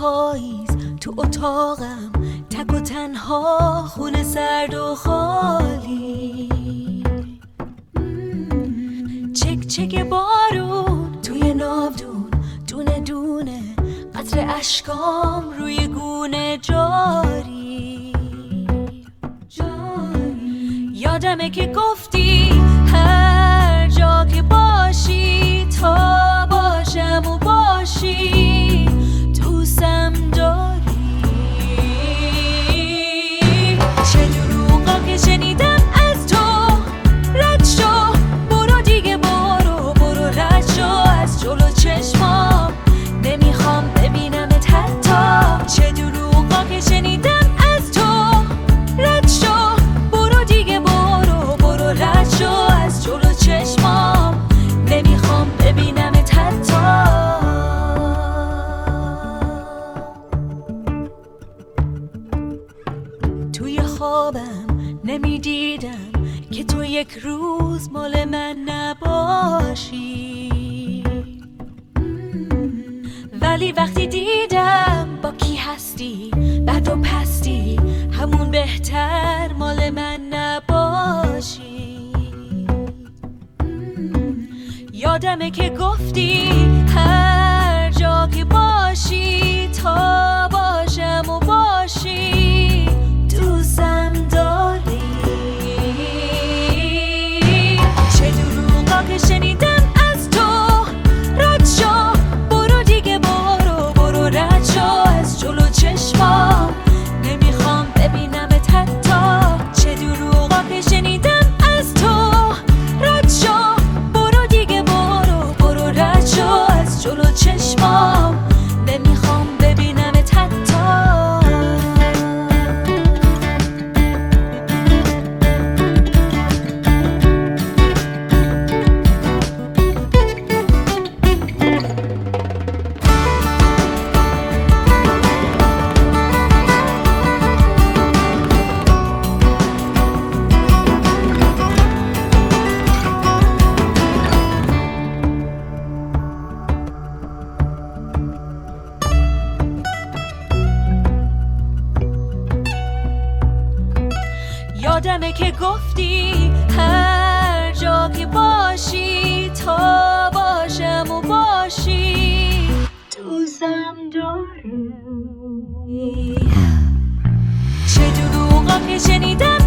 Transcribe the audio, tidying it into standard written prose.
پاییز تو اتاقم تک و تنها، خونه سرد و خالی، چک چک بارون توی ناودون، دونه دونه قطر اشکام روی گونه جاری. یادمه که گفتی هر جا که باشی تا باشم و باشی دوستم داری. چه دروغا که شنیدم از تو، رد شو برو دیگه، برو رد شو از جلو چشمام، نمیخوام ببینمت حتی. چه دروغا که شنیدم از تو، رد شو برو دیگه، برو رد شو از جلو چشمام، نمیخوام ببینمت حتی. توی خوابم نمیدیدم که تو یک روز مال من نباشی، ولی وقتی دیدم با کی هستی، بد و پستی، همون بهتر مال من نباشی. یادمه که گفتی هر جا که باشی تا باشم و باشی دوستم داری. چه دروغا که شنیدم از تو، رد شو برو دیگه، برو رد شو از جلو چشمام، نمیخوام ببینمت حتی. چه دروغا که شنیدم از تو، رد شو برو دیگه، برو رد شو از جلو چشمام، نمیخوام ببینمت حتی. یادمه که گفتی هر جا که باشی تا باشم و باشی دوستم داری. چه دروغا که شنیدم